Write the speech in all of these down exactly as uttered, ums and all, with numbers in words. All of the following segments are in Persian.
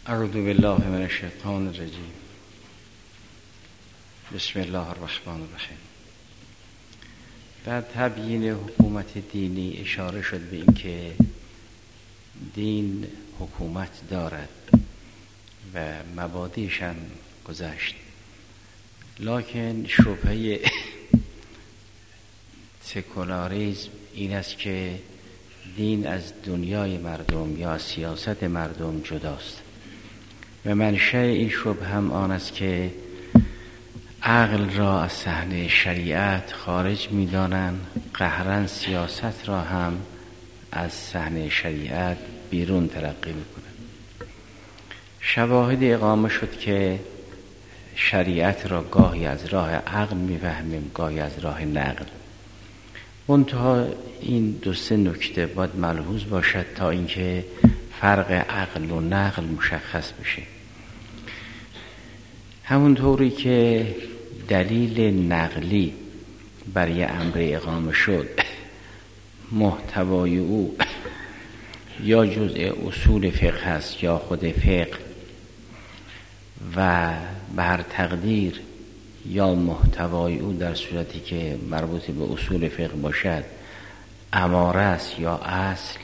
اعوذ بالله من الشیطان الرجیم. بسم الله الرحمن الرحیم. در تبیین حکومت دینی اشاره شد به این که دین حکومت دارد و مبادیش هم گذشت، لکن شبهه سکولاریسم این است که دین از دنیای مردم یا سیاست مردم جداست و منشأ این شبهه هم آن است که عقل را از صحنه شریعت خارج می دانند، قهرن سیاست را هم از صحنه شریعت بیرون تلقی می کنند. شواهد اقامه شد که شریعت را گاهی از راه عقل می فهمیم، گاهی از راه نقل. منتها این دو سه نکته باید ملحوظ باشد تا اینکه فرق عقل و نقل مشخص بشه. همونطوری که دلیل نقلی برای امر اقامه شد محتوای او یا جزء اصول فقه است یا خود فقه و به هر تقدیر یا محتوای او در صورتی که مربوط به اصول فقه باشد اماره است یا اصل.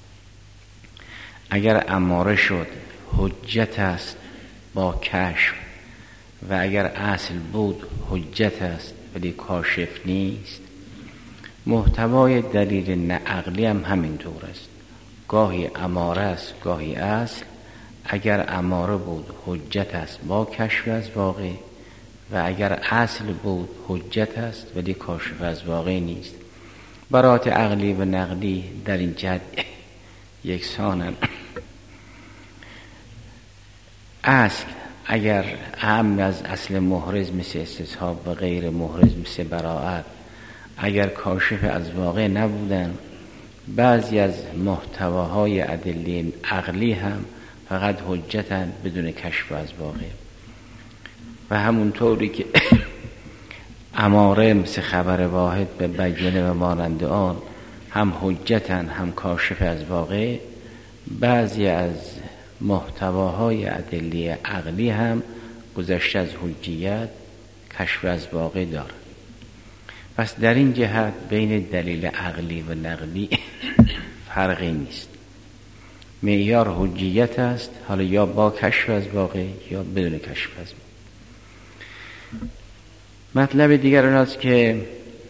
اگر اماره شد حجت است با کشف و اگر اصل بود حجت است ولی کاشف نیست. محتوای دلیل نعقلی هم همینطور است، گاهی اماره است گاهی اصل. اگر اماره بود حجت است با کشف از واقع و اگر اصل بود حجت است ولی کاشف از واقع نیست. برات عقلی و نقلی در این جهت یکسانند. اصل اگر اهم از اصل محرز مثل استصحاب و غیر محرز مثل براءت اگر کاشف از واقع نبودن، بعضی از محتواهای ادله عقلی هم فقط حجتن بدون کشف از واقع. و همونطوری که اماره مثل خبر واحد به بیانه و مانند آن هم حجتن هم کاشف از واقع، بعضی از محتواهای ادله عقلی هم گذشته از حجیت کشف از واقع دارد. پس در این جهت بین دلیل عقلی و نقلی فرقی نیست. معیار حجیت است، حالا یا با کشف از واقع یا بدون کشف از واقع. مطلب دیگر اون است که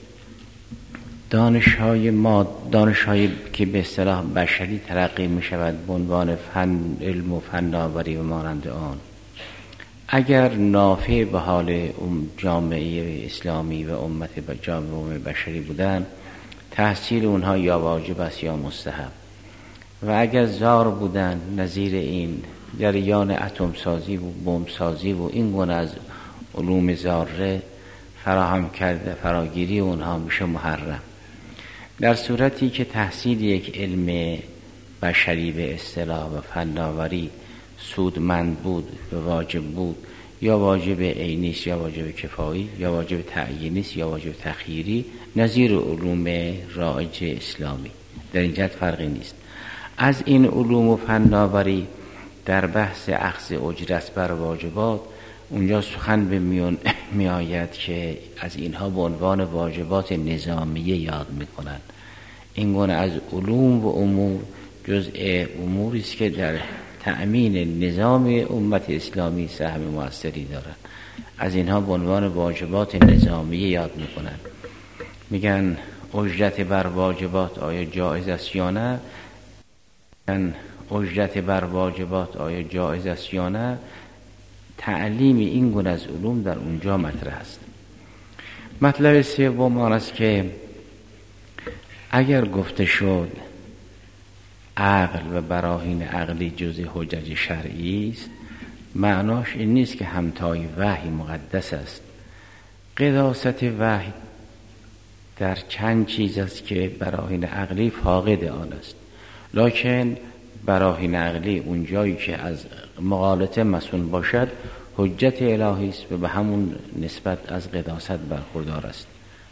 دانش‌های ما دانش‌هایی که به اصطلاح بشری تلقی می‌شود به عنوان فن علم و فناوری و مانند آن، اگر نافع به حال جامعه اسلامی و امت و جامعه بشری بودن، تحصیل اونها یا واجب است یا مستحب. و اگر ضار بودن نظیر این جریان اتم سازی و بمب سازی و این گونه از علوم ذره فراهم کرده فراگیری اونها میشه محرم. در صورتی که تحصیل یک علم بشری به اصطلاح و فناوری سودمند بود و واجب بود، یا واجب عینی است یا واجب کفایی یا واجب تعیینی است یا واجب تخییری، نظیر علوم رایج اسلامی. در این جهت فرقی نیست. از این علوم و فناوری در بحث اخذ اجرت بر واجبات اونجا سخن به میون می آید که از اینها به عنوان واجبات نظامیه یاد میکنند. این گونه از علوم و امور جزء اموری است که در تأمین نظام امت اسلامی سهم موثری دارند. از اینها به عنوان واجبات نظامیه یاد میکنند. میگن اجرت بر واجبات آیا جایز است یا نه؟ میگن اجرت بر واجبات آیا جایز است یا نه؟ تعلیم این گونه از علوم در اونجا مطرح است. مطلب سوم آن است که اگر گفته شد عقل و براهین عقلی جزء حجج شرعی است، معناش این نیست که همتای وحی مقدس است. قداست وحی در چند چیز است که براهین عقلی فاقد آن است، لکن براهین عقلی اونجایی که از مغالطه مسون باشد حجت الهی است و به همون نسبت از قداست برخوردار است.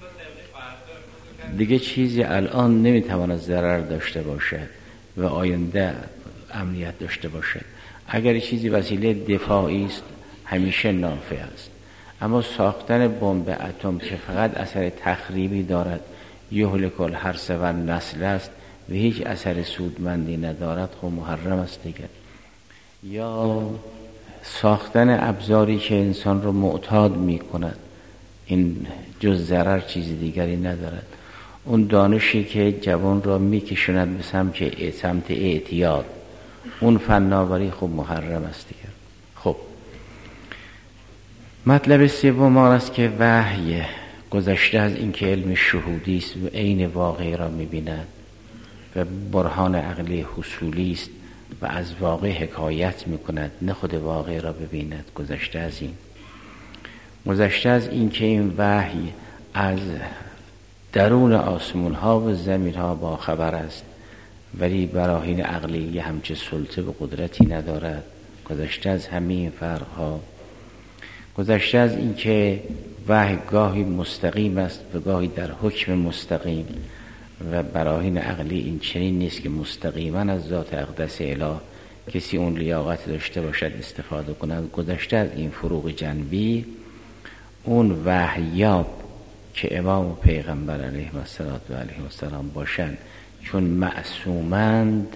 دیگه چیزی الان نمیتواند ضرر داشته باشد و آینده امنیت داشته باشد. اگر چیزی وسیله دفاعی است همیشه نافع است، اما ساختن بمب اتم که فقط اثر تخریبی دارد، یهلک الحرث و النسل است و هیچ اثر سودمندی ندارد، خب محرم است دیگر. یا ساختن ابزاری که انسان رو معتاد می کند، این جز ضرر چیزی دیگری ندارد. اون دانشی که جوان را می کشوند به سمت سمت اعتیاد، اون فناوری خب محرم است دیگر. خب مطلب سوم آن است که وحی گذشته از این که علم شهودی است و عین واقع را می بیند و برهان عقلی حصولی است و از واقع حکایت می کند، نه خود واقع را ببیند. گذشته از این گذشته از این که این وحی از درون آسمون ها و زمین ها با خبر است، ولی براهین عقلی همچه سلطه و قدرتی ندارد. گذشته از همین فرق ها گذشته از این که وحی گاهی مستقیم است و گاهی در حکم مستقیم و براهین عقلی این چنین نیست که مستقیما از ذات اقدس اله کسی اون لیاقت داشته باشد استفاده کند. گذشته از این فروق جنبی، اون وحیاب که امام و پیغمبر علیه السلام و علیه السلام باشند، چون معصومند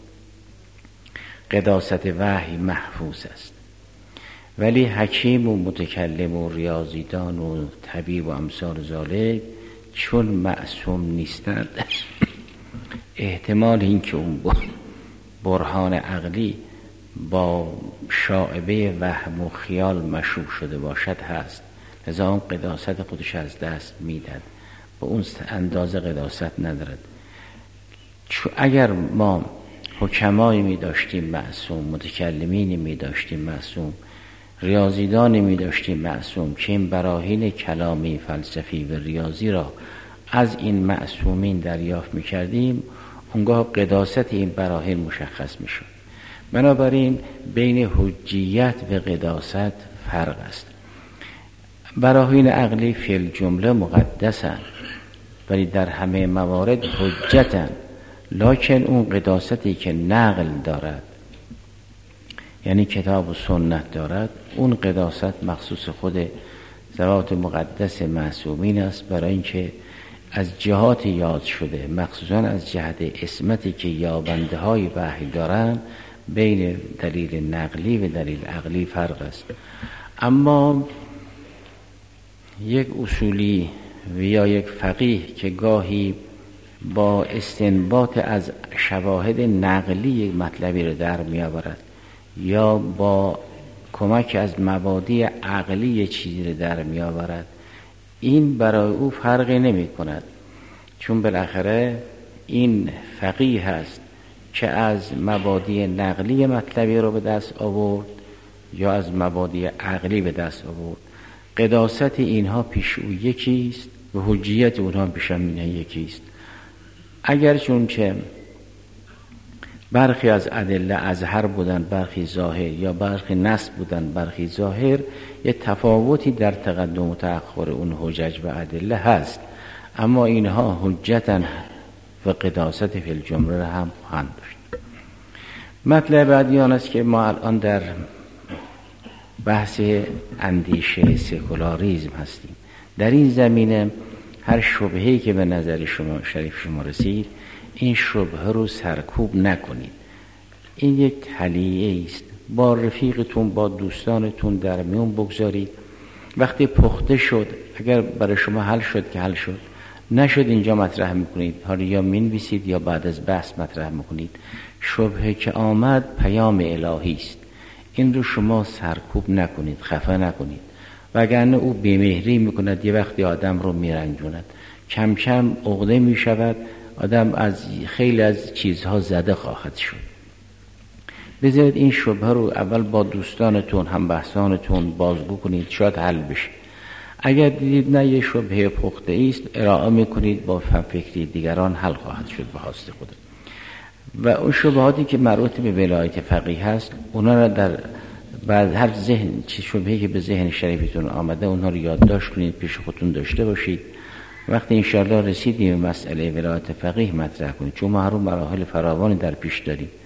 قداست وحی محفوظ است، ولی حکیم و متکلم و ریاضیدان و طبیب و امثال ذالک چون معصوم نیستند، احتمال این که اون برهان عقلی با شائبه وهم و خیال مشوب شده باشد هست، لذا اون قداست خودش از دست میدن، با اون اندازه قداست ندارد. چون اگر ما حکمایی می داشتیم معصوم، متکلمینی می داشتیم معصوم، ریاضیدانی می داشتیم معصوم، که این براهین کلامی فلسفی و ریاضی را از این معصومین دریافت می کردیم، اونگاه قداست این براهین مشخص می شد. بنابراین بین حجیت و قداست فرق است. براهین عقلی فی الجمله مقدسند، ولی در همه موارد حجتند، لکن اون قداستی که نقل دارد، یعنی کتاب و سنت دارد، اون قداست مخصوص خود ذوات مقدس معصومین است، برای اینکه از جهات یاد شده، مخصوصا از جهت اسمتی که یابنده های وحی دارند، بین دلیل نقلی و دلیل عقلی فرق است. اما یک اصولی و یا یک فقیه که گاهی با استنباط از شواهد نقلی مطلبی رو در می آورد یا با کمک از مبادی عقلی چیزی رو در می آورد، این برای او فرقی نمی کند، چون بالاخره این فقیه هست که از مبادی نقلی مطلبی رو به دست آورد یا از مبادی عقلی به دست آورد. قداست اینها پیش او یکیست و حجیت اونها پیش هم یکیست. اگر چون که برخی از ادله اظهر بودن، برخی ظاهر، یا برخی نص بودن، برخی ظاهر، یه تفاوتی در تقدم و تأخر اون حجج و ادله هست، اما اینها حجتن و قداست فی الجمله را هم خواهند داشت. مطلب بعدی آن است که ما الان در بحث اندیشه سکولاریزم هستیم. در این زمینه هر شبهه‌ای که به نظر شما شریف شما رسید، این شبهه رو سرکوب نکنید. این یک تلیه است، با رفیقتون، با دوستانتون در میون بگذارید. وقتی پخته شد، اگر برای شما حل شد که حل شد، نشد اینجا مطرح میکنید، حالا یا مینویسید یا بعد از بحث مطرح میکنید. شبهه که آمد پیام الهی است، این رو شما سرکوب نکنید، خفه نکنید، وگرنه او بیمهری میکند، یه وقتی آدم رو میرنجوند، کم کم عقده میشود، آدم از خیلی از چیزها زده خواهد شد. بذارید این شبهه رو اول با دوستانتون، هم بحثانتون بازگو کنید، شاید حل بشه. اگر دیدید نه یه شبهه پخته است، ارائه میکنید، با فکری دیگران حل خواهد شد به هست خود. و اون شبهاتی که مربوط به ولایت فقیه هست، اونا را در بعد هر ذهن چه شبهه‌ای که به ذهن شریفتون آمده، اونها رو یادداشت کنید، پیش خودتون داشته باشید. وقتی انشاءالله رسیدیم مسئله ولایت فقیه مطرح کنید، چون ما هر مراحل فراوانی در پیش داریم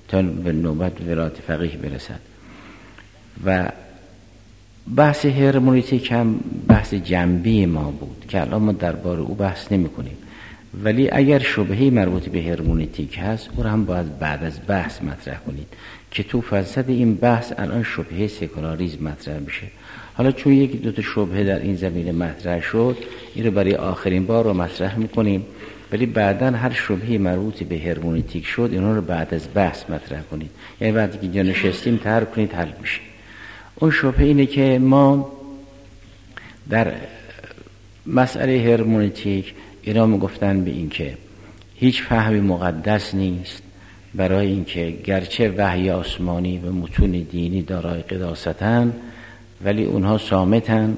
تا به نوبت ولایت فقیه برسد. و بحث هرمونیتیک هم بحث جنبی ما بود که الان ما درباره او بحث نمی کنیم، ولی اگر شبهه مربوط به هرمونیتیک هست او را هم باید بعد از بحث مطرح کنید که تو فلسفه این بحث الان شبهه سکولاریسم مطرح میشه. حالا چون یکی دو تا شبهه در این زمینه مطرح شد، این رو برای آخرین بار رو مطرح میکنیم، ولی بعداً هر شبهه مربوط به هرمونیتیک شد اینا رو بعد از بحث مطرح کنید، یعنی وقتی که اینجا نشستیم طرح کنید حل میشه. اون شبهه اینه که ما در مسئله هرمونیتیک اینا میگفتن به این که هیچ فهمی مقدس نیست، برای اینکه گرچه وحی آسمانی و متون دینی دارای قداستن ولی اونها صامتن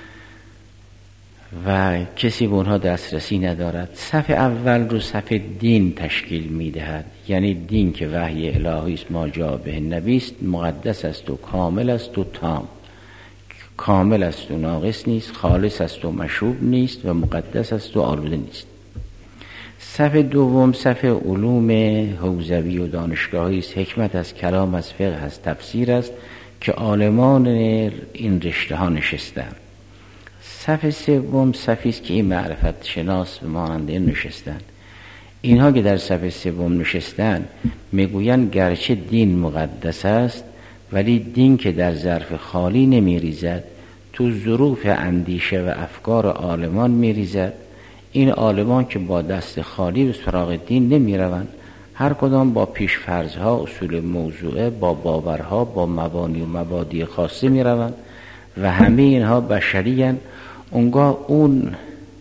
و کسی به اونها دسترسی ندارد. صف اول رو صف دین تشکیل میدهد، یعنی دین که وحی الهی است ما جاء به النبی است، مقدس است و کامل است و تام، کامل است و ناقص نیست، خالص است و مشوب نیست و مقدس است و آلوده نیست. صف دوم صف علوم حوزوی و دانشگاهی است، حکمت از کلام، از فقه، از تفسیر است که عالمان این رشته ها نشستند. صف سوم صفی است که این معرفت شناس و ماننده نشستند. اینها که در صف سوم نشستند میگویند گرچه دین مقدس است ولی دین که در ظرف خالی نمیریزد، تو ظروف اندیشه و افکار عالمان میریزد. این عالمان که با دست خالی به سراغ دین نمیروند، هر کدام با پیش فرضها، اصول موضوعه، با باورها، با مبانی و مبادی خاصه میروند و همه اینها بشریان. اونگاه اون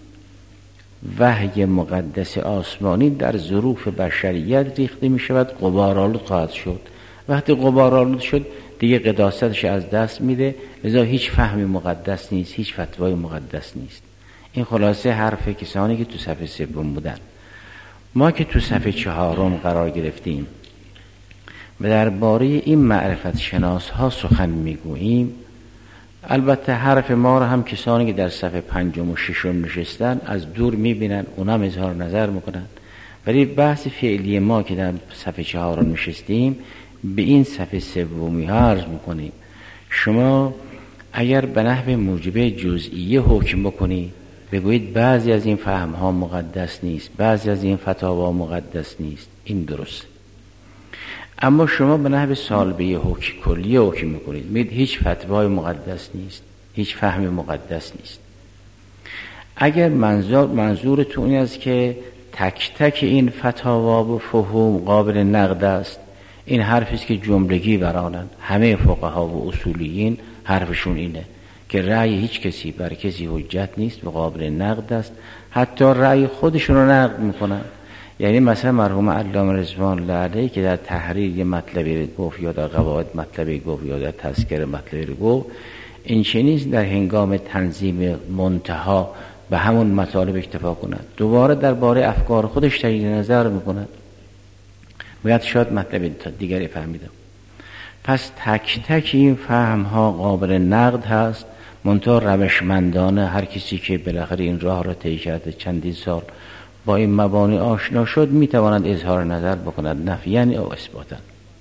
وحی مقدس آسمانی در ظروف بشریت ریخته می شود، غبارآلود خواهد شد. وقتی غبارآلود شد دیگه قداستش از دست میده، لذا هیچ فهمی مقدس نیست، هیچ فتوای مقدس نیست. این خلاصه حرف کسانی که تو صف سوم بودن. ما که تو صف چهارم قرار گرفتیم و درباره این معرفت شناس ها سخن میگوییم، البته حرف ما رو هم کسانی که در صف پنجم و ششم نشستن از دور میبینن، اونم اظهار نظر میکنن، ولی بحث فعلی ما که در صف چهارم نشستیم به این صف سومی ها عرض میکنیم. شما اگر به نحو موجبه جزئیه حکم بکنید، بگویید بعضی از این فهم ها مقدس نیست، بعضی از این فتاوا مقدس نیست، این درست. اما شما به نحو سالبه حکم کلی حکم میکنید، میگید هیچ فتوای مقدس نیست، هیچ فهم مقدس نیست. اگر منظور منظورتون این است که تک تک این فتاوا و فهوم قابل نقد است، این حرفی است که جملگی برانند. همه فقها و اصولیین حرفشون اینه که رأی هیچ کسی بر کسی حجت نیست و قابل نقد است، حتی رأی خودشون رو نقد میکنن. یعنی مثلا مرحوم علامه رضوان الله علیه که در تحریر یه مطلبی گفت یا در قواعد مطلبی گفت یا در تذکره مطلبی گفت، این چنین در هنگام تنظیم منتها به همون مطالب اکتفا کنند، دوباره درباره افکار خودش تجدید نظر میکنند، باید شاید مطلب دیگری فهمیدم. پس تک تک این فهم ها قابل نقد هست، منتها روشمندانه هر کسی که بالاخره این راه را طی کرده چندین سال با این مبانی آشنا شد میتواند اظهار نظر بکند، نفیاً یا اثباتاً.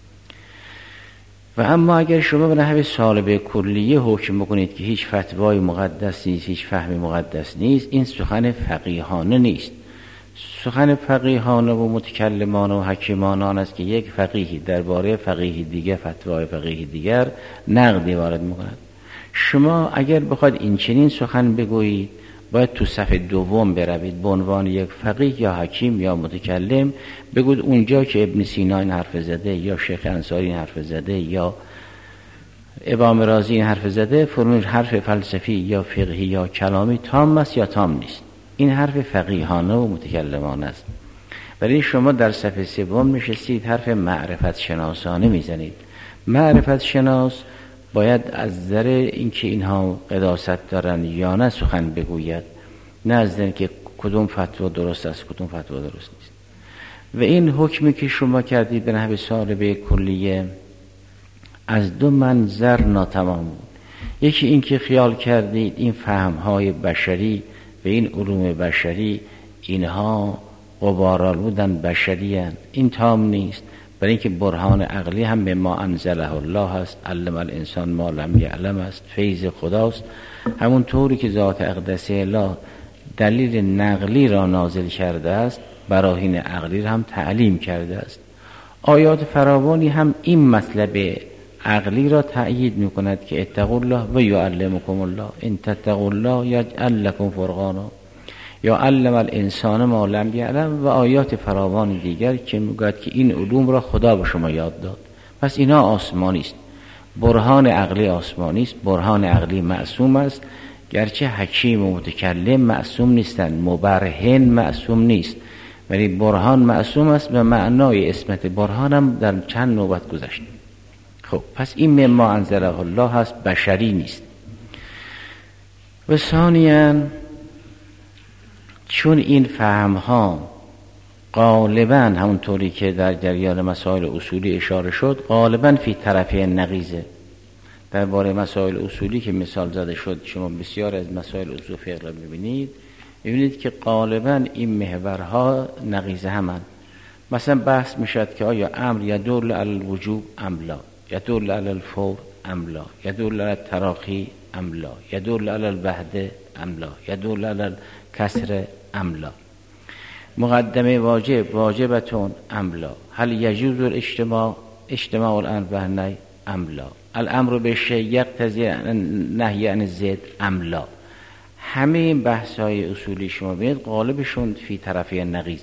و اما اگر شما به نحو سالبه کلیه حکم بکنید که هیچ فتوای مقدس نیست، هیچ فهمی مقدس نیست، این سخن فقیهانه نیست. سخن فقیهانه و متکلمانه و حکیمانان است که یک فقیهی درباره فقیه دیگر فتوای فقیه دیگر نقدی وارد میکند. شما اگر بخواید این چنین سخن بگویید باید تو صف دوم بروید، به عنوان یک فقیه یا حکیم یا متکلم بگوید اونجا که ابن سینا این حرف زده یا شیخ انصاری این حرف زده یا امام رازی این حرف زده، فرمود حرف فلسفی یا فقهی یا کلامی تام است یا تام نیست. این حرف فقیهانه و متکلمانه است. ولی شما در صف سوم نشستید حرف معرفت شناسانه میزنید. معرفت شناس باید از نظر اینکه اینها قداست دارن یا نه سخن بگوید، نه از نظر که کدوم فتوا درست است کدوم فتوا درست نیست. و این حکمی که شما کردید به نحو سالبه کلیه از دو منظر ناتمام بود. یکی این که خیال کردید این فهمهای بشری و این علوم بشری اینها غبارآلودن بشری هستند، این تام نیست، برای اینکه برهان عقلی هم به ما انزله الله هست، علم الانسان ما لم یعلم است، فیض خداست. همون طوری که ذات اقدس الله دلیل نقلی را نازل کرده است، براهین عقلی را هم تعلیم کرده است. آیات فراوانی هم این مطلب عقلی را تأیید میکند که اتقوا الله و یعلمکم الله، ان تتقوا الله یجعل لکم فرقانا، یا علم الانسان ما لم یعلم، و آیات فراوان دیگر که میگوید که این علوم را خدا به شما یاد داد. پس اینا آسمانی است، برهان عقلی آسمانی است، برهان عقلی معصوم است. گرچه حکیم و متکلم معصوم نیستند، مبرهن معصوم نیست، ولی برهان معصوم است و معنای اسمت برهان هم در چند نوبت گذشت. خب پس این مما انزله الله هست، بشری نیست. و ثانیاً چون این فهم ها غالباً همونطوری که در جریان مسائل اصولی اشاره شد غالباً فی طرفی نقیزه. درباره مسائل اصولی که مثال زده شد، شما بسیار از مسائل اصول فقه را ببینید، ببینید که غالباً این محورها نقیزه همند. مثلا بحث میشد که آیا امر یدل علی الوجوب ام لا، یدل علی الفور ام لا، یدل علی التراخی ام لا، یدل علی الوحده ام لا، یدل علی الکسر ام لا، مقدمه واجب واجبتون ام لا، هل یجوز الاجتماع اجتماع الامر و النهی ام لا، الامر بالشیء یقتضی نهی عن الضد ام لا. همه این بحث‌های اصولی شما ببینید غالبشون فی طرفی نقیض.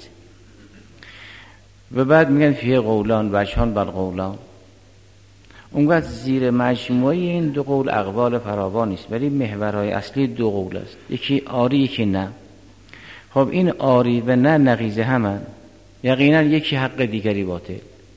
و بعد میگن فی قولان وجهان بر قولان. اونقدر زیر مجموعه این دو قول اقوال فراوان است، ولی محورهای اصلی دو قول است، یکی آری یکی نه. خب این آری و نه نقیض همن، یقینا یکی حق دیگری باطل.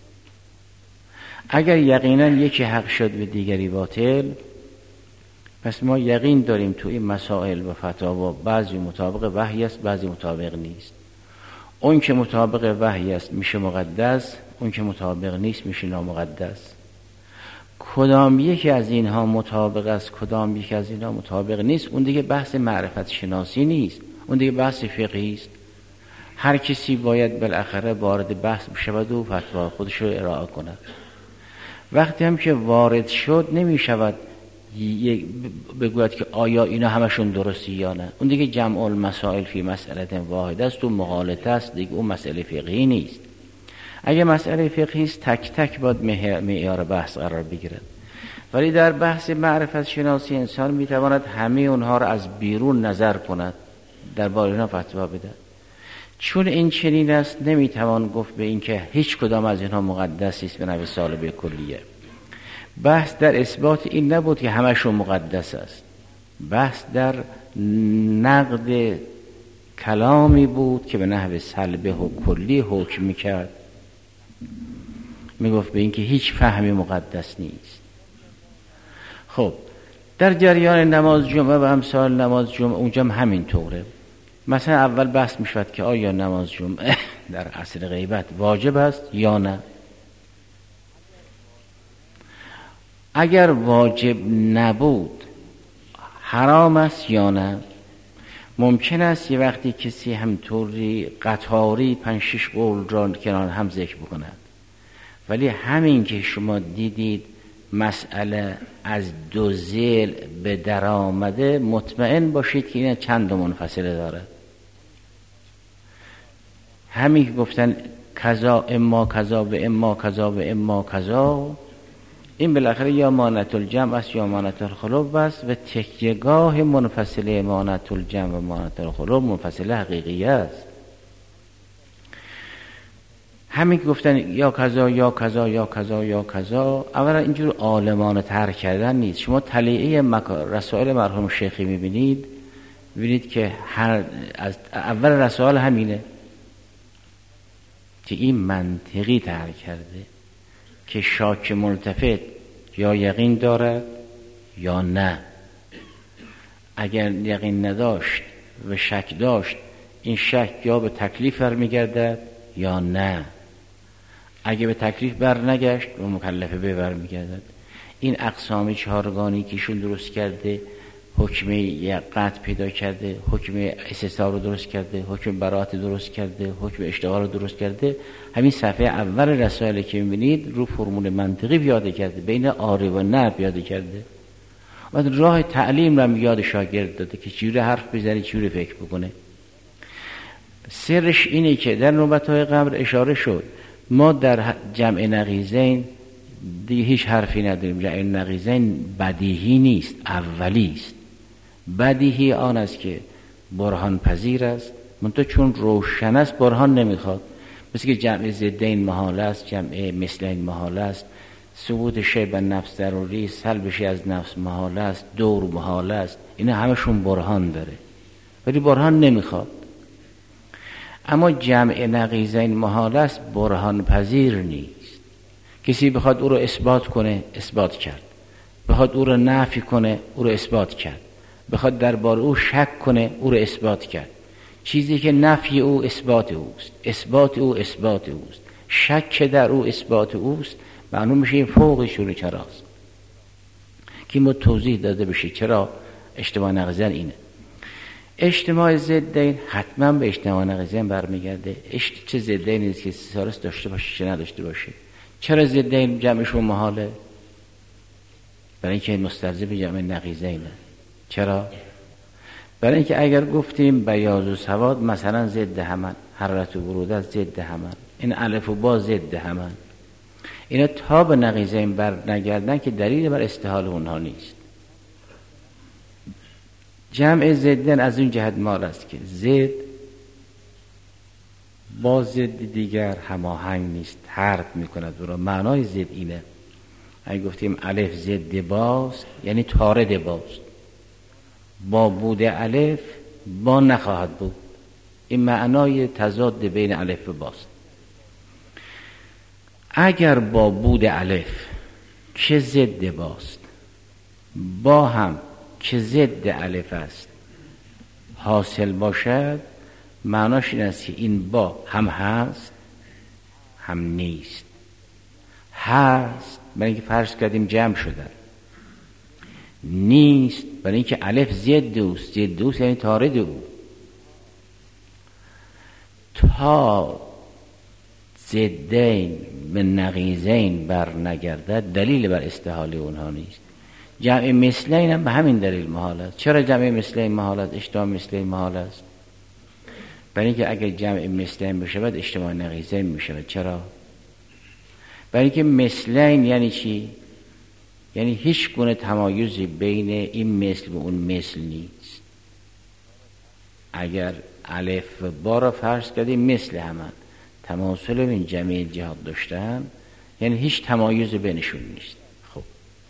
اگر یقینا یکی حق شد و دیگری باطل، پس ما یقین داریم تو این مسائل و فتاوا بعضی مطابق وحی است، بعضی مطابق نیست. اون که مطابق وحی است میشه مقدس، اون که مطابق نیست میشه نامقدس. کدام یکی از اینها مطابق است، کدام یکی از اینها مطابق نیست، اون دیگه بحث معرفت شناسی نیست، اون دیگه بحث فقهی است. هر کسی باید بالاخره وارد بحث بشود و فتوا خودش رو ارائه کند. وقتی هم که وارد شد نمی شود بگوید که آیا اینا همشون درستی یا نه، اون دیگه جمع المسائل فی مسئله واحده است و مغالطه است، دیگه اون مسئله فقهی نیست. اگه مسئله فقهی است تک تک باید معیار بحث قرار بگیرد، ولی در بحث معرفت شناسی انسان میتواند همه اونها را از بیرون نظر کند، در باره اونها فتوا بده. چون این چنین است نمیتوان گفت به این که هیچ کدام از اینها مقدس است به نحو سالبه کلیه. بحث در اثبات این نبود که همشون مقدس است، بحث در نقد کلامی بود که به نحو سلبه و کلی حکم میکرد، میگفت به این که هیچ فهمی مقدس نیست. خب در جریان نماز جمعه و امثال نماز جمعه اونجا هم همین طوره. مثلا اول بحث میشود که آیا نماز جمعه در عصر غیبت واجب است یا نه. اگر واجب نبود حرام است یا نه. ممکن است یه وقتی کسی همطوری قطاری پنج شش قول را کنار هم ذکر بکند، ولی همین که شما دیدید مسئله از دو ذیل به در آمده، مطمئن باشید که این چند منفصله داره. همین که گفتن کذا اما کذا و اما کذا و اما کذا، این بالاخره یا مانعت الجمع است یا مانعت الخلو است، و تکیه‌گاه منفصله مانعت الجمع و مانعت الخلو منفصله حقیقی است. همین که گفتن یا کذا یا کذا یا کذا یا کذا، اولا اینجور عالمانه طرح کردن نیست. شما طلیعه رسائل مرحوم شیخی میبینید، ببینید که هر از اول رسائل همینه که این منطقی طرح کرده که شاک ملتفت یا یقین دارد یا نه. اگر یقین نداشت و شک داشت، این شک یا به تکلیف برمیگردد یا نه. اگه به تکلیف بر نگشت و مکلفه به بر میگردد. این اقسام چهارگانی که ایشون درست کرده حکم قطع پیدا کرده، حکم استثناء رو درست کرده، حکم براءت درست کرده، حکم اشتغال رو درست کرده. همین صفحه اول رسائل که می‌بینید رو فرمول منطقی پیاده کرده، بین آره و نه پیاده کرده. بعد راه تعلیم رو یاد شاگرد داده که چجوری حرف بزنه، چجوری فکر بکنه. سرش اینه که در نوبت‌های قبل اشاره شد ما در جمع نقیضین دیگه هیچ حرفی نداریم. جمع نقیضین بدیهی نیست، اولی است. بدیهی آن است که برهان پذیر است، منتها چون روشن است برهان نمیخواد. مثل که جمع ضدین محال است، جمع مثلین محال است، ثبوت شی به نفس ضروری، سلب شی از نفس محال است، دور محال است. اینا همشون برهان داره ولی برهان نمیخواد. اما جمع نقیضین محال است، برهان پذیر نیست. کسی بخواد او رو اثبات کنه اثبات کرد، بخواد او رو نفی کنه او رو اثبات کرد، بخواد درباره او شک کنه او رو اثبات کرد. چیزی که نفی او اثبات اوست، اثبات او اثبات اوست، شک در او اثبات اوست، معلوم میشه این فوق شروع چراست که ما توضیح داده بشه چرا اجتماع نقیضین اینه. اجتماع ضدین حتما به اجتماع نقیضین برمیگرده. چه ضدین نیست که سالس داشته باشه چه نداشته باشه. چرا ضدین جمعشون محاله؟ برای اینکه مستلزم جمع نقیضینه. چرا؟ برای اینکه اگر گفتیم بیاض و سواد مثلا ضد همن، حرارت و برودت ضد همن، این الف و با ضد همن، اینا تا به نقیضین بر نگردن که دلیل بر استحال اونها نیست. جمع ضدن از اون جهت مال است که ضد با ضد دیگر هماهنگ نیست، حرف میکند. برای معنای ضد اینه. اگه گفتیم الف ضد باست یعنی طارد باست، با بود الف با نخواهد بود. این معنای تضاد بین الف و باست. اگر با بود الف که ضد باست با هم که ضد الف است حاصل باشد، معناش این است که این با هم هست هم نیست. هست برای اینکه فرض کردیم جمع شدن، نیست برای اینکه الف ضد اوست. ضد اوست یعنی طارد او. تا ضدین به نقیضین بر نگردد دلیل بر استحاله اونها نیست. جمع مثلین هم به همین دلیل محال است. چرا جمع مثلین محال است؟ اجتماع مثلین محال است برای اینکه اگر جمع مثلین بشود اجتماع نقیضین میشود. چرا؟ برای اینکه مثلین یعنی چی؟ یعنی هیچ گونه تمایزی بین این مثل و اون مثل نیست. اگر الف و با را فرض کردیم مثل همان، تماثل این جمعی جهات داشتن، یعنی هیچ تمایز بینشون نیست. خب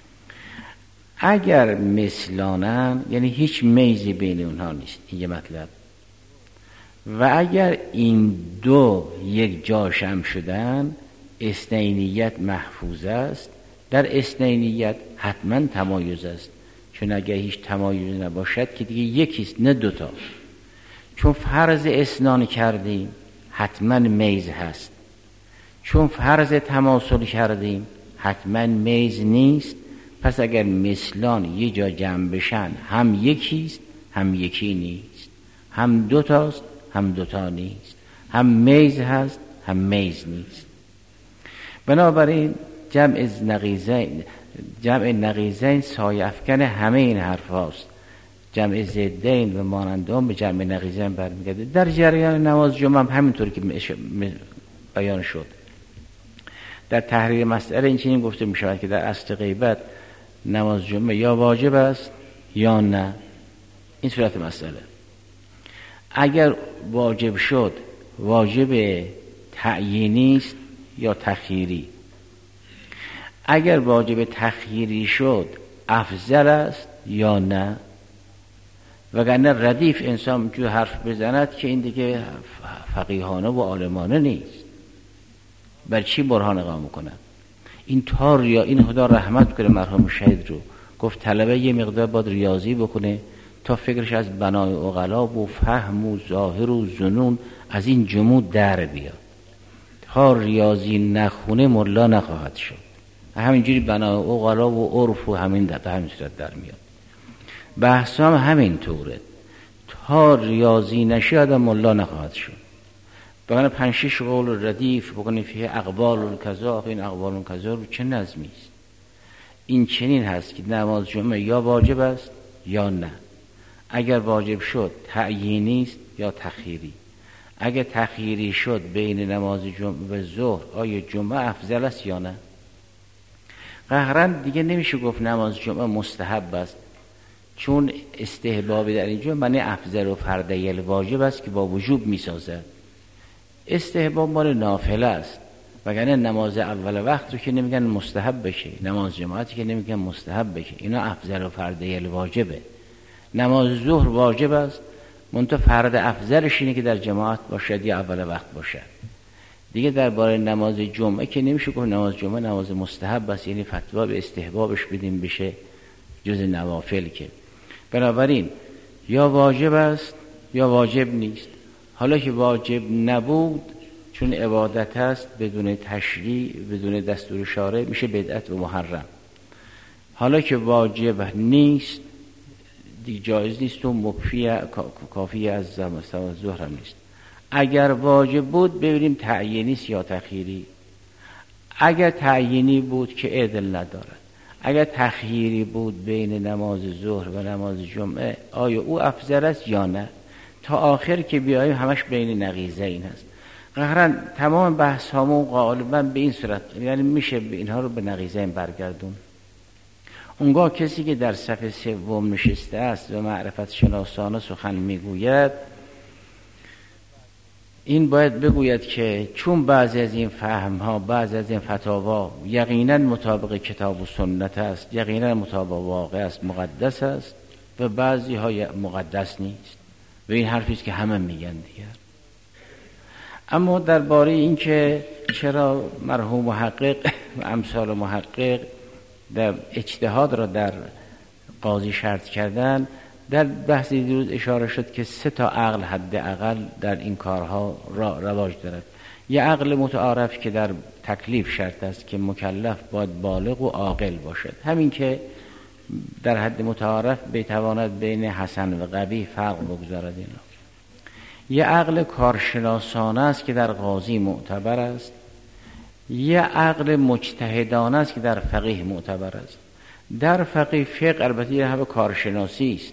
اگر مثلانن یعنی هیچ میزی بین اونها نیست. این یه مطلب. و اگر این دو یک جا جمع شدن اثنینیت محفوظ است. در اثنینیت حتما تمایز است، چون اگر هیچ تمایز نباشد که دیگه یکیست نه دوتا. چون فرض اثنان کردیم حتما میز هست، چون فرض تماثل کردیم حتما میز نیست. پس اگر مثلان یه جا جمع بشن هم یکیست هم یکی نیست، هم دوتاست هم دوتا نیست، هم میز هست هم میز نیست. بنابراین جمع نقیضین جمع نقیضین سایه افکن همه این حرف هاست. جمع ضدین و مانندان به جمع نقیضین برمیگرده. در جریان نماز جمعه هم همینطور که بیان شد. در تحریر مسئله این چنین گفته می شود که در اصل غیبت نماز جمعه یا واجب است یا نه. این صورت مسئله. اگر واجب شد واجب تعیینی است یا تخییری. اگر واجب تخییری شد افضل است یا نه. وگرنه ردیف انسان جو حرف بزند که این دیگه فقیهانه و عالمانه نیست. بر چی برهان اقامه کنند؟ این تار یا این خدا رحمت کنه مرحوم شهید رو، گفت طلبه یه مقدار باید ریاضی بکنه تا فکرش از بنای عقلا و فهم و ظاهر و ظنون از این جمود در بیاد. تا ریاضی نخونه ملا نخواهد شد. همینجوری بنای عقلا و عرف و همین در همین صورت در میاد. بحث هم همین طوره. تا ریاضی نشی آدم ملا نخواهد شد. بگن پنج شش قول ردیف بکنی فیه اقوال الکذا، این اقوال الکذا رو چه نظمی است؟ این چنین هست که نماز جمعه یا واجب است یا نه. اگر واجب شد تعیینی است یا تخییری. اگر تخییری شد بین نماز جمعه و ظهر آیا جمعه افضل است یا نه؟ قهرا دیگه نمیشه گفت نماز جمعه مستحب است، چون استحبابی در اینجا معنی افضل و فردی الواجب است که با وجوب میسازد. استحباب مال نافله است، وگرنه نماز اول وقت رو که نمیگن مستحب بشه، نماز جماعتی که نمیگن مستحب بشه، اینا افضل و فردی الواجبه. نماز ظهر واجب است، منتها فرد افضلش اینه که در جماعت باشد یا اول وقت باشد. دیگه درباره نماز جمعه که نمیشه گفت نماز جمعه نماز مستحب است، یعنی فتوا به استحبابش بدیم بشه جز نوافل. که بنابراین یا واجب است یا واجب نیست. حالا که واجب نبود چون عبادت است بدون تشریع بدون دستور شارع میشه بدعت و محرم. حالا که واجب نیست دیگه جایز نیست و مکفی کافی از زمان ظهر هم نیست. اگر واجب بود ببینیم تعیینی است یا تخییری. اگر تعیینی بود که عدل ندارد، اگر تخییری بود بین نماز ظهر و نماز جمعه آیا او افضل است یا نه؟ تا آخر که بیاییم همش بین نقیضه این هست. قهرن تمام بحث هامون غالبا به این صورت، یعنی میشه به اینها رو به نقیضه این برگردون. اونگاه کسی که در صف سوم نشسته است و معرفت شناسانه سخن میگوید، این باید بگوید که چون بعضی از این فهم ها بعضی از این فتاوا یقینا مطابق کتاب و سنت است، یقینا مطابق واقع است، مقدس است، و بعضی ها مقدس نیست، و این حرفی است که همه میگن دیگر. اما درباره این که چرا مرحوم محقق و امثال محقق در اجتهاد را در قاضی شرط کردن، در بحثی دیروز اشاره شد که سه تا عقل حداقل در این کارها را رواج دارد. یه عقل متعارف که در تکلیف شرط است که مکلف باید بالغ و عاقل باشد، همین که در حد متعارف بتواند بین حسن و قبیح فرق بگذارد. اینا یه عقل کارشناسانه است که در قاضی معتبر است، یه عقل مجتهدانه است که در فقیه معتبر است. در فقیه فقه البته یه همه کارشناسی است،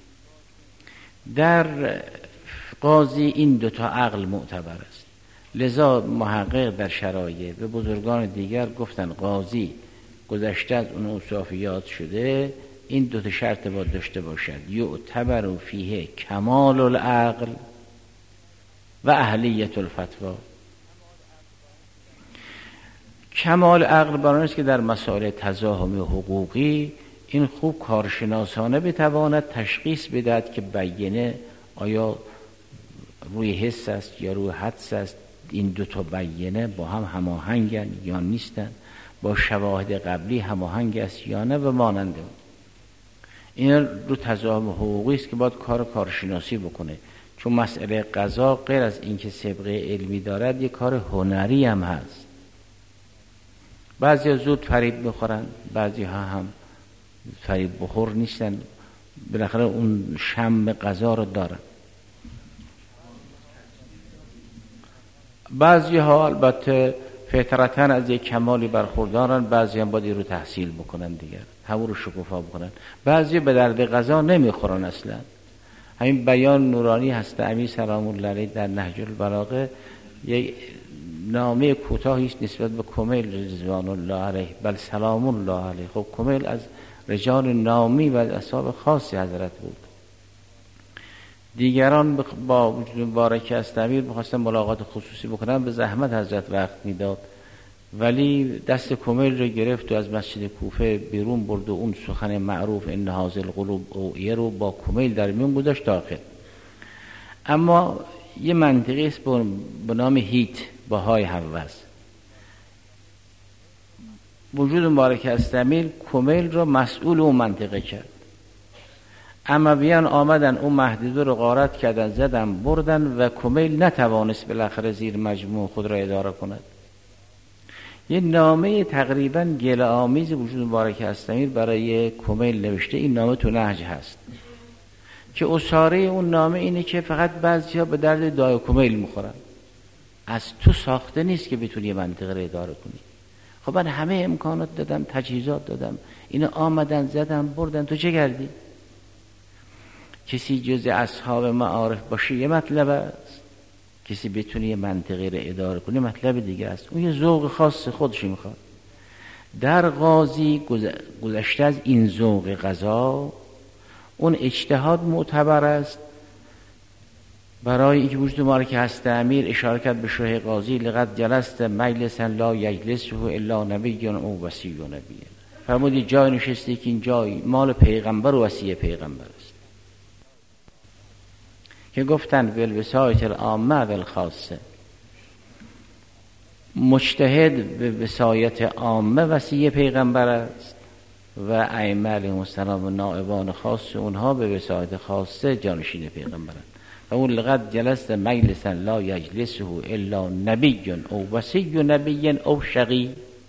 در قاضی این دوتا عقل معتبر است. لذا محقق در شرایع به بزرگان دیگر گفتن قاضی گذشته از اون اوصافیات شده، این دوتا شرط باید داشته باشد: یعتبر فیه کمال العقل و اهلیت الفتوا. کمال عقل برای است که در مسائل تزاحمی و حقوقی این خوب کارشناسانه بتواند تشخیص بدهد که بیینه آیا روی حس است یا روی حدس است، این دو تا بیینه با هم هماهنگن یا نیستن، با شواهد قبلی هماهنگ است یا نه و مانند. این رو تزاحم حقوقی است که باید کار کارشناسی بکنه، چون مسئله قضا غیر از اینکه سابقه علمی دارد یک کار هنری هم هست. بعضی ها زود فریب میخورن، بعضی ها هم فریب بخور نیستن، بالاخره اون شم قضا رو دارن. بعضی ها البته فطرتاً از یک کمالی برخوردارن، بعضی هم باید رو تحصیل بکنن دیگر، همون رو شکوفا بکنن. بعضی به درد قضا نمیخورن اصلا. همین بیان نورانی هست امیر سلام الله علیه در نهج البلاغه یک نامه کوتاهی است نسبت به کمیل رضوان الله علیه، بل سلام الله علیه. خب کمیل از رجال نامی و اصحاب خاصی حضرت بود. دیگران با وجود مبارک است امیر می‌خواستن ملاقات خصوصی بکنن، به زحمت حضرت وقت میداد، ولی دست کمیل رو گرفت و از مسجد کوفه بیرون برد و اون سخن معروف ان هذا القلوب اوعیه رو با کمیل در میون گذاشت داخل. اما یه منطقی است به نام هیت با های هوس. وجود مبارک است امیر کمیل رو مسئول اون منطقه کرد. امویان آمدن اون محدوده رو غارت کردن، زدن بردن و کمیل نتوانست بالاخره زیر مجموع خود را اداره کند. یه نامه تقریبا گله آمیز وجود مبارک است امیر برای کمیل نوشته. این نامه تو نهج هست. که اساره اون نامه اینه که فقط بعضیا به درد دای و کمیل میخورن، از تو ساخته نیست که بتونی یه منطقه رو اداره کنی. خب من همه امکانات دادم، تجهیزات دادم، اینو آمدن زدن بردن، تو چه کردی؟ کسی جز اصحاب معارف باشه یه مطلب است، کسی بتونی یه منطقه رو اداره کنی مطلب دیگه است. اون یه ذوق خاص خودش میخواد. در قاضی گذشته از این ذوق قضا، اون اجتهاد معتبر است برای اینکه وجود ما که هست امیر اشاره کرد به شرح قاضی لقد جلست مجلسا لا یجلسه الا نبی او وصی نبی. فرمودی جای نشستی که این جای مال پیغمبر و وصی پیغمبر است، که گفتن بالوصایت العامه و الخاصه، مجتهد به وصایت عامه وصی پیغمبر است و ائمه علیهم السلام و نائبان خاص اونها به وصایت خاصه جانشین پیغمبرند. و اون لقد جلست مجلسا لا یجلسه الا نبی او وصی نبی او شقی.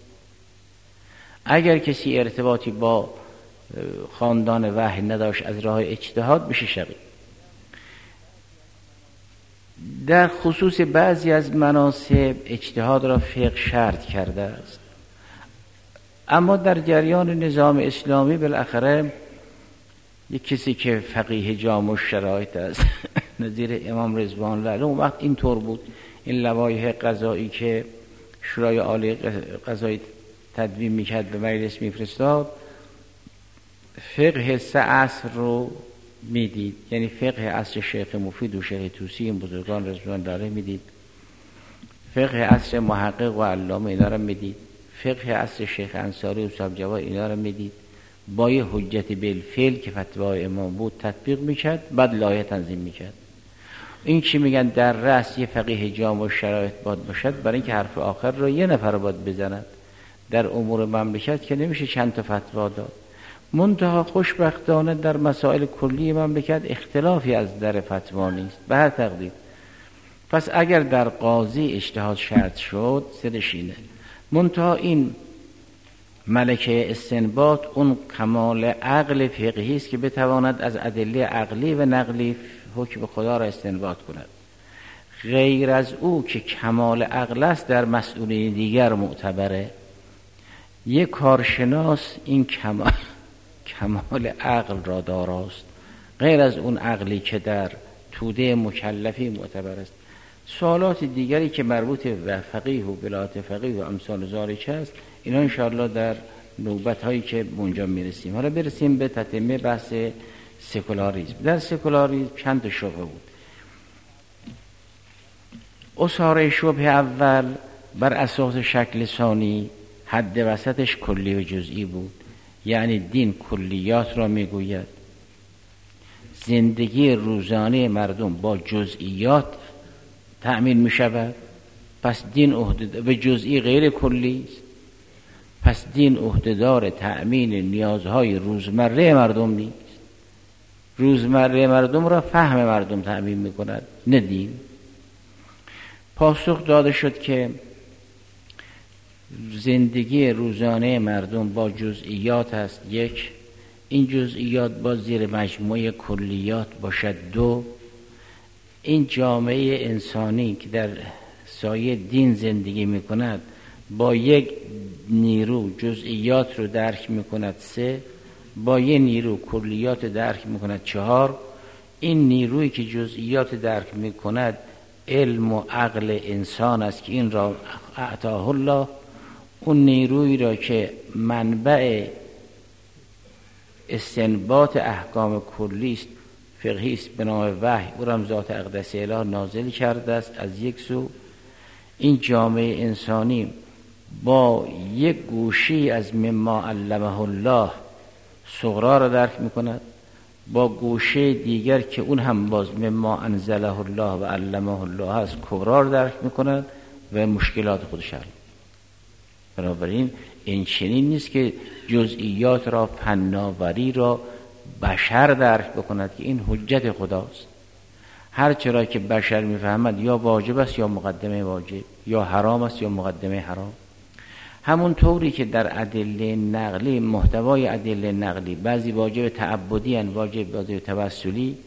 اگر کسی ارتباطی با خاندان وحی نداشت از راه اجتهاد بشه شقی. در خصوص بعضی از مناصب اجتهاد را فقه شرط کرده است، اما در جریان نظام اسلامی بالاخره یک کسی که فقیه جامع الشرایط است نظیر امام رضوان الله علیه، اون وقت اینطور بود. این لوایح قضایی که شورای عالی قضایی تدوین میکرد به مجلس میفرستاد، فقه سه عصر رو میدید، یعنی فقه عصر شیخ مفید و شیخ طوسی این بزرگان رضوان داره میدید، فقه عصر محقق و علامه اینا رو میدید، فقه عصر شیخ انصاری و صاحب جواد اینا رو میدید، با یه حجت بالفعل که فتوای امام بود تطبیق میکرد، بعد لایحه تنظیم میکرد. این چی میگن در رأس یه فقیه جامع و شرایط باید باشد، برای اینکه حرف آخر رو یه نفر باید بزند. در امور مملکت که نمیشه چند تا فتوا داد. منتها خوشبختانه در مسائل کلی مملکت اختلافی از در فتوا نیست به هر تقدیر. پس اگر در قاضی اجتهاد شرط شد سرش اینه. منتها این ملکه استنباط اون کمال عقل فقهی است که بتواند از ادله عقلی و نقلی حکم خدا را استنباط کند. غیر از او که کمال عقل است در مسئوله دیگر معتبره. یک کارشناس این کمال کمال عقل را داراست، غیر از اون عقلی که در توده مکلفی معتبر است. سوالات دیگری که مربوط به فقیه و ولایت فقیه و امثال ذالک است، اینا انشاءالله در نوبت هایی که اونجا میرسیم. حالا برسیم به تتمه بحث سکولاریسم. در سکولاریسم چند تا شبهه بود. اساره شبهه اول بر اساس شکل ثانی حد وسطش کلی و جزئی بود، یعنی دین کلیات را میگوید، زندگی روزانه مردم با جزئیات تأمین میشود، پس دین عهده به جزئی غیر کلی است، پس دین عهدهدار تأمین نیازهای روزمره مردم نیست. روزمره مردم را فهم مردم تأمین میکند، نه دین. پاسخ داده شد که زندگی روزانه مردم با جزئیات است، یک، این جزئیات با زیر مجموعه کلیات باشد، دو، این جامعه انسانی که در سایه دین زندگی میکند با یک نیرو جزئیات رو درک میکند، سه، با یک نیرو کلیات درک میکند، چهار، این نیرویی که جزئیات درک میکند علم و عقل انسان است که این را اعطاه الله. اون نیرویی را که منبع استنباط احکام کلی است فقهی است به نام وحی، او را ذات اقدس اله نازل کرده است از یک سو. این جامعه انسانی با یک گوشی از مما علمه الله صغرا را درک میکند، با گوشه دیگر که اون هم باز مما انزله الله و علمه الله است کبرا را درک میکند و مشکلات خودش حل. بنابراین این چنین نیست که جزئیات را فناوری را بشر درک بکند که این حجت خداست. هر چرا که بشر میفهمد یا واجب است یا مقدمه واجب، یا حرام است یا مقدمه حرام. همون طوری که در ادله نقلی، محتوای ادله نقلی بعضی واجب تعبدی ان، واجب واجب توسلی،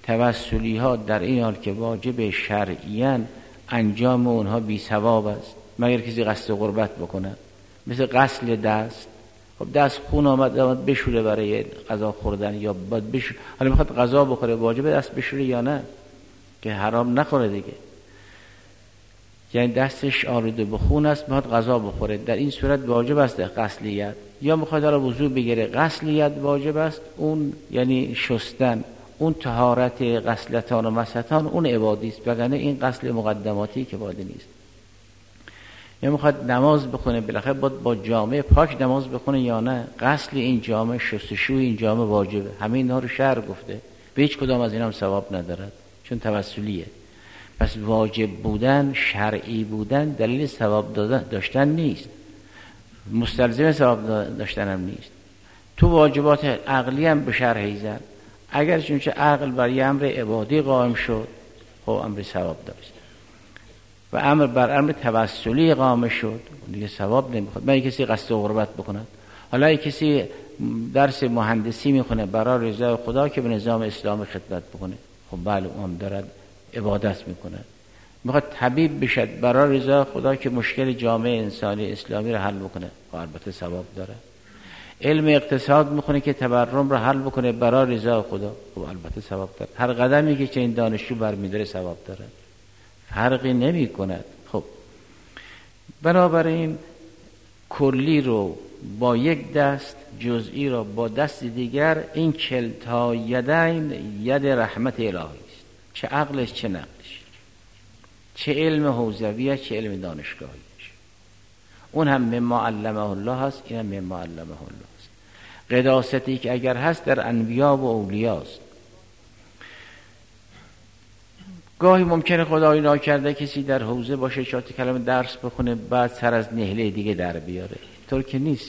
توسلی ها در این حال که واجب شرعیان انجام اونها بی ثواب است مگر کسی قصد قربت بکنه. مثل غسل دست، خب دست خون آمد آمد بشوره برای غذا خوردن یا باید بشوره، حالا میخواد غذا بخوره واجب دست بشوره یا نه که حرام نخوره دیگه، یعنی دستش آلوده به خون است میخواد غذا بخوره، در این صورت واجب است غسل ید. یا میخواد حالا وضو بگیره، غسل ید واجب است، اون یعنی شستن، اون طهارت غسلتان و مسحتان اون عبادی است، وگرنه این غسل مقدماتی که باید نیست. یا میخواد نماز بخونه، بالاخره باید با جامعه پاک نماز بخونه یا نه، غسل این جامعه، شستشوی این جامعه واجبه. همه اینها رو شرع گفته، به هیچ کدام از اینا هم ثواب ندارد چون توسلیه. پس واجب بودن، شرعی بودن دلیل ثواب داشتن نیست، مستلزم ثواب داشتن هم نیست. تو واجبات عقلی هم به شرع ایزن، اگر چونچه عقل بر یه امر عبادی قائم شد خب امر ثواب داشت و امر بر امر توسلی قائم شد دیگه ثواب نمیخواد. من کسی قصد غربت بکند، حالا کسی درس مهندسی میخونه برای رضای خدا که به نظام اسلام خدمت بکنه، خب بله اون دارد عبادت میکنه. میخواد طبیب بشد برای رضای خدا که مشکل جامعه انسانی اسلامی رو حل بکنه، خب البته ثواب داره. علم اقتصاد میخونه که تورم رو حل بکنه برای رضای خدا، خب البته ثواب داره. هر قدمی که چه این دانشجو برمیداره ثواب داره، فرقی نمی کند. خب بنابراین کلی رو با یک دست، جزئی رو با دست دیگر، این کلتا یدین ید رحمت الهی است، چه عقلش چه نقلش، چه علم حوزویه چه علم دانشگاهیش. اون هم مما علمه الله هست، این هم مما علمه الله هست. قداستی که اگر هست در انبیا و اولیاست. گاهی ممکنه خدای ناکرده کسی در حوزه باشه چهار کلمه درس بخونه بعد سر از نهله دیگه در بیاره، طور که نیست.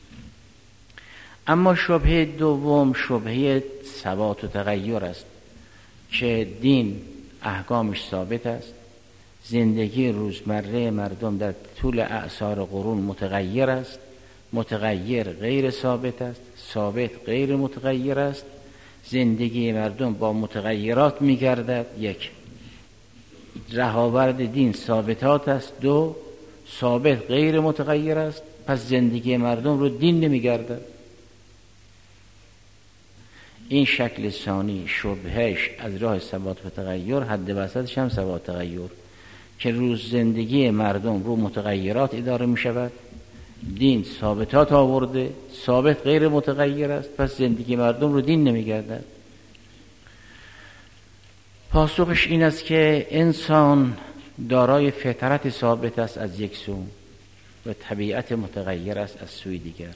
اما شبهه دوم شبهه ثبات و تغییر است که دین احکامش ثابت است، زندگی روزمره مردم در طول اعصار قرون متغیر است، متغیر غیر ثابت است، ثابت غیر متغیر است. زندگی مردم با متغیرات می‌گردد. یک، رهاورد دین ثابتات است. دو، ثابت غیر متغیر است، پس زندگی مردم رو دین نمی‌گردد. این شکل ثانی شبهش از راه ثبات و تغییر، حد وسطش هم ثبات و تغییر که روز زندگی مردم رو متغیرات اداره می شود، دین ثابتات آورده، ثابت غیر متغیر است، پس زندگی مردم رو دین نمی گردد. پاسخش این است که انسان دارای فطرت ثابت است از یک سو و طبیعت متغیر است از سوی دیگر.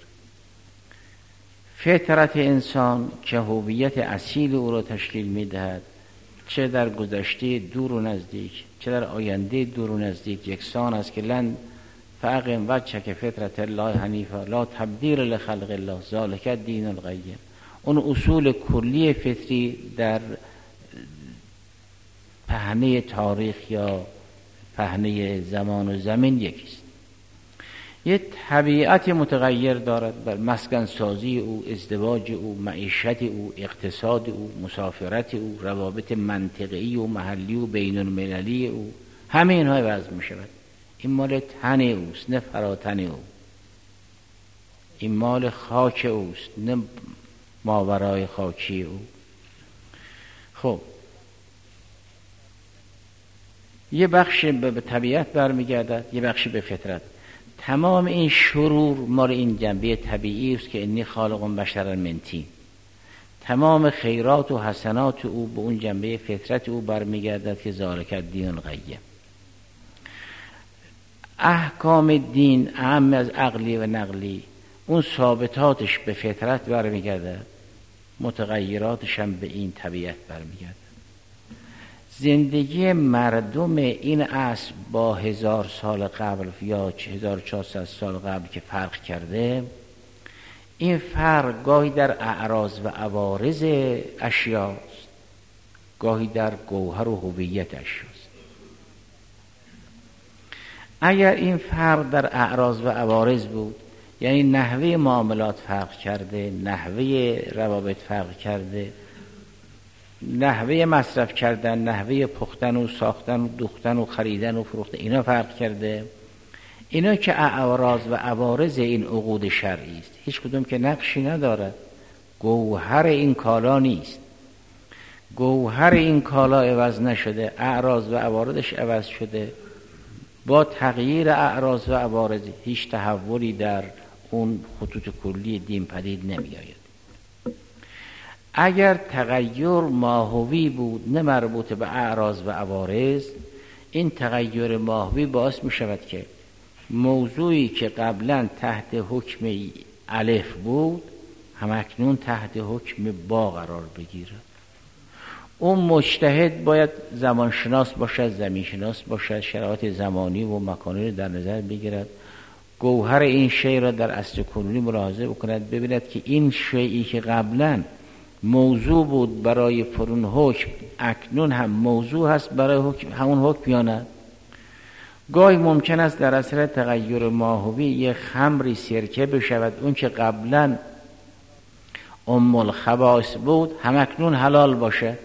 فطرت انسان که هویت اصیل او را تشکیل می دهد، چه در گذشته دور و نزدیک چه در آینده دور و نزدیک یکسان است که لن فاقم وجهک فطرت الله حنیفا لا تبدیل لخلق الله ذالک الدین القیم. اون اصول کلی فطری در پهنه تاریخ یا پهنه زمان و زمین یکیست. یه طبیعت متغیر دارد بر مسکن سازی او، ازدواج او، معیشت او، اقتصاد او، مسافرت او، روابط منطقی و محلی و بین المللی او، همه اینها وضع می شود. این مال تن اوست نه فراتن او، این مال خاک اوست نه ماورای خاکی او. خب یه بخش به طبیعت برمیگردد، یه بخش به فطرت. تمام این شرور مال این جنبه طبیعی است که انی خالق بشر من طین. تمام خیرات و حسنات او به اون جنبه فطرت او برمیگردد که ذالک الدین القیم. احکام دین اهم از عقلی و نقلی، اون ثابتاتش به فطرت برمیگردد، متغیراتش هم به این طبیعت برمیگردد. زندگی مردم این عصر با هزار سال قبل یا هزار و چهارصد سال قبل که فرق کرده، این فرق گاهی در اعراض و عوارض اشیاست، گاهی در گوهر و هویت اشیاست. اگر این فرق در اعراض و عوارض بود، یعنی نحوه معاملات فرق کرده، نحوه روابط فرق کرده، نحوه مصرف کردن، نحوه پختن و ساختن و دوختن و خریدن و فروختن اینا فرق کرده. اینا که اعراض و عوارض این عقود شرعی است، هیچ کدوم که نقشی نداره، گوهر این کالا نیست، گوهر این کالا عوض نشده، اعراض و عوارضش عوض شده. با تغییر اعراض و عوارض هیچ تحولی در اون خطوط کلی دین پدید نمی آید. اگر تغییر ماهوی بود نه مربوط به اعراض و عوارض، این تغییر ماهوی باعث می شود که موضوعی که قبلا تحت حکم الف بود همکنون تحت حکم با قرار بگیره. اون مجتهد باید زمانشناس باشد، زمینشناس باشد، شرایط زمانی و مکانی رو در نظر بگیرد، گوهر این شی را در اصل کنونی ملاحظه بکند، ببیند که این شیئی که قبلا موضوع بود برای فرون حکم اکنون هم موضوع هست برای حکم همون حکم یا نه. گاهی ممکن است در اثر تغییر ماهوی یه خمری سرکه بشود، اون که قبلا ام الخبائث بود همکنون حلال باشه.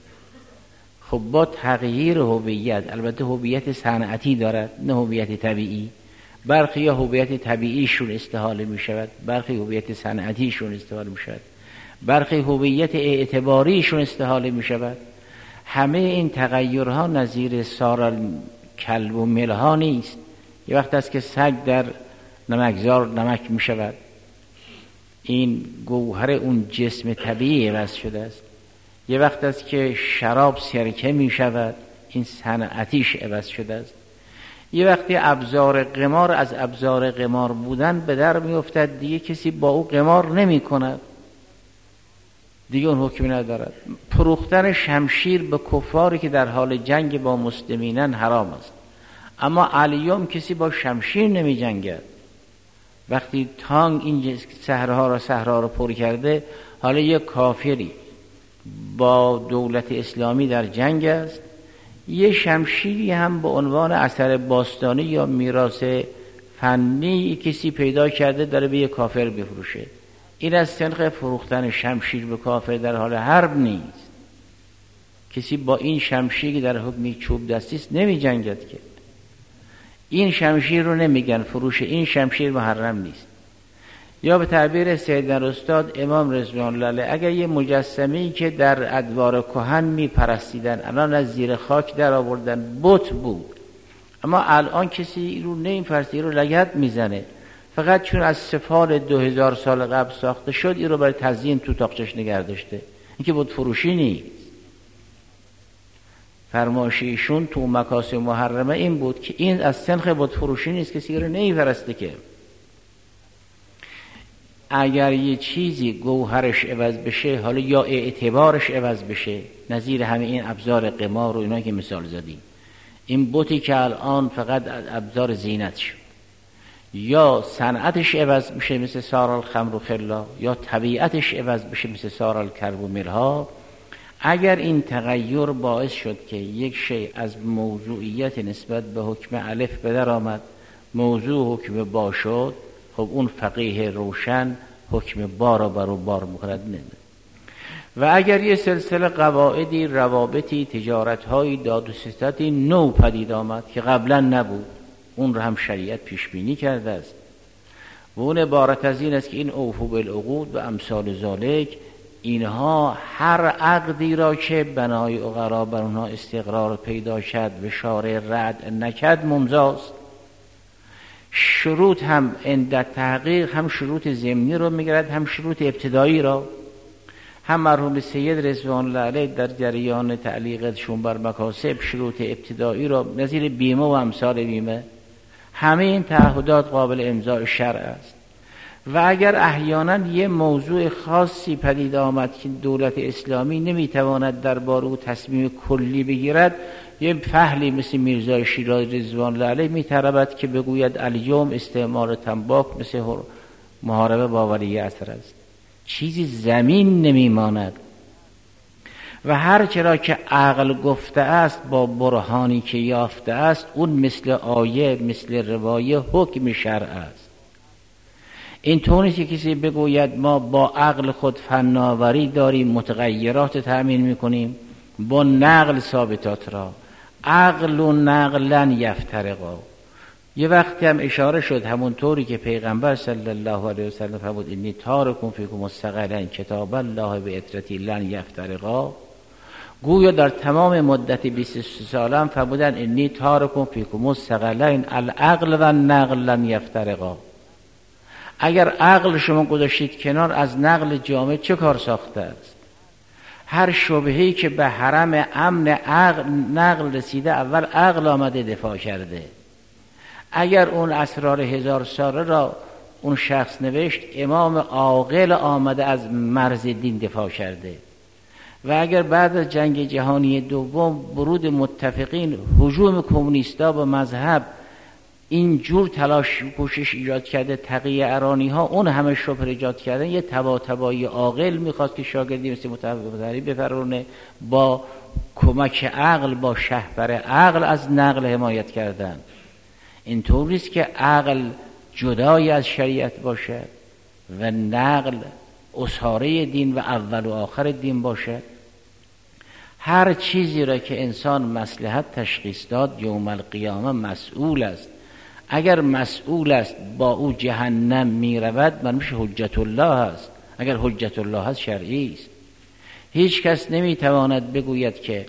خب با تغییر هویت، البته هویت صنعتی دارد نه هویت طبیعی، برخی یا هویت طبیعیشون استحاله می شود، برخی هویت صنعتیشون استحاله می شود، برخی هویت اعتباریشون استحاله می شود. همه این تغییرها نظیر سار کلب و ملها نیست. یه وقت است که سگ در نمکزار نمک می شود، این گوهر اون جسم طبیعی عوض شده است. یه وقت است که شراب سرکه می شود، این صنعتیش عوض شده است. یه وقتی ابزار قمار از ابزار قمار بودن به در می افتد، دیگه کسی با او قمار نمی کند، دیگه اون حکمی ندارد. فروختن شمشیر به کفاری که در حال جنگ با مسلمینن حرام است، اما الیوم کسی با شمشیر نمی جنگد. وقتی تانگ این صحراها را صحرا را پر کرده، حالا یک کافری با دولت اسلامی در جنگ است، یه شمشیری هم به عنوان اثر باستانی یا میراث فنی کسی پیدا کرده داره به یک کافر بفروشه، این از سنخ فروختن شمشیر به کافر در حال حرب نیست. کسی با این شمشیر که در حکم چوب دستی است نمی جنگد که. این شمشیر رو نمیگن فروش این شمشیر محرم نیست. یا به تعبیر سیدنا استاد امام رضوان الله علیه، اگر یه مجسمه‌ای که در ادوار کهن میپرستیدن الان از زیر خاک در آوردن بت بود، اما الان کسی رو نمیپرسته، رو لگد میزنه، فقط چون از سفال دو هزار سال قبل ساخته شد این رو برای تزیین تو تاقچش نگه داشته. این که بت فروشی نیست. فرمایشیشون تو مکاسب محرمه این بود که این از سنخ بت فروشی نیست، کسی رو نمیپرسته که. اگر یه چیزی گوهرش عوض بشه، حالا یا اعتبارش عوض بشه، نظیر همه این ابزار قمار و اینا که مثال زدیم، این بتی که الان فقط ابزار زینت شد، یا صنعتش عوض بشه مثل سار الخمر و خلا، یا طبیعتش عوض بشه مثل سار الکرب و ملها، اگر این تغییر باعث شد که یک شی از موضوعیت نسبت به حکم الف به در آمد، موضوع حکم با شد، خب اون فقیه روشن حکم با را بر و بار مقرد نمید. و اگر یه سلسله قواعدی، روابطی، تجارت‌های، داد و ستدی نو پدید آمد که قبلا نبود، اون رو هم شریعت پیش بینی کرده است و اون عبارت از این است که این اوفو بالعقود و امثال ذالک، اینها هر عقدی را که بنای عقلا بر اونها استقرار پیدا شد و شارع رد نکد ممضاست. شروط هم عند تحقیق هم شروط ضمنی رو میگرد هم شروط ابتدایی را. هم مرحوم سید رضوان الله علیه در جریان تعلیقشون بر مکاسب شروط ابتدایی را نظیر بیمه و امثال بیمه، همه این تعهدات قابل امضاء شرع است. و اگر احیانا یه موضوع خاصی پدید آمد که دولت اسلامی نمیتواند درباره او تصمیم کلی بگیرد، یه فحلی مثل میرزا شیرازی رضوان الله علیه میتربد که بگوید الیوم استعمال تنباک مثل محاربه با ولی عصر است. چیزی زمین نمیماند و هر چرا که عقل گفته است با برهانی که یافته است، اون مثل آیه مثل روایه حکم شرع است. این طور نیست که کسی بگوید ما با عقل خود فناوری داریم، متغیرات تأمین میکنیم، با نقل ثابتات را. عقل و نقلن یفترقا. یه وقتی هم اشاره شد همون طوری که پیغمبر صلی الله علیه وسلم فرمود انی تارکم فیکم الثقلین کتاب الله و اطرتی لن یفترقا، گویا در تمام مدت بیست و سه ساله هم فرمودن انی تارکم فیکم الثقلین العقل و النقل لن یفترقا. اگر عقل شما گذاشتید کنار، از نقل جامع چه کار ساخته است؟ هر شبهه‌ای که به حرم امن عقل نقل رسیده، اول عقل آمده دفاع کرده. اگر اون اسرار هزار ساله را اون شخص نوشت، امام عاقل آمده از مرز دین دفاع کرده. و اگر بعد از جنگ جهانی دوم ورود متفقین، هجوم کمونیستا به مذهب، این جور تلاش کوشش ایجاد کرده تقیه ارانی ها، اون همه شبهه ایجاد کردن، یه تبا تبایی عاقل میخواست که شاگردی مثل متفقی بفرونه، با کمک عقل، با شهپر عقل از نقل حمایت کردن. این طور نیست که عقل جدای از شریعت باشه و نقل اساره دین و اول و آخر دین باشه. هر چیزی را که انسان مصلحت تشخیص داد یوم القیامه مسئول است. اگر مسئول است با او جهنم می رود، من میشه حجت الله است. اگر حجت الله هست شرعی است. هیچ کس نمی تواند بگوید که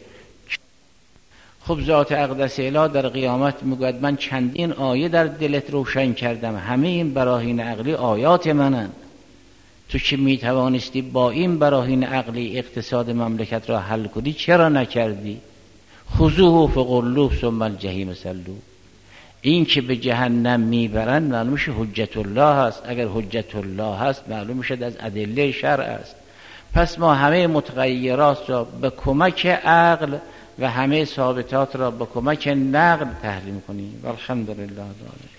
خب ذات اقدس اله در قیامت میگوید من چندین آیه در دلت روشن کردم، همه این براهین عقلی آیات منن، تو که میتوانستی با این براهین عقلی اقتصاد مملکت را حل کنی چرا نکردی؟ خذوه فغلوه ثم الجحیم صلوه. این که به جهنم میبرن معلوم میشه حجت الله است. اگر حجت الله هست معلوم میشه از ادله شرع است. پس ما همه متغیرات را به کمک عقل و همه ثابتات را به کمک نقل تحریم کنیم. والحمدلله.